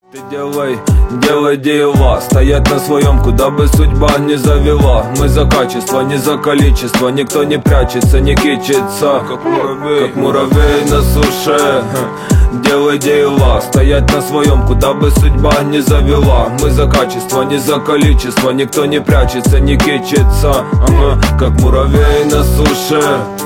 Ты делай дела, стоять на своем, куда бы судьба не завела. Мы за качество, не за количество, никто не прячется, не кичится, как муравей на суше. Делай дела, стоять на своем, куда бы судьба не завела. Мы за качество, не за количество, никто не прячется, не кичится, как муравей на суше.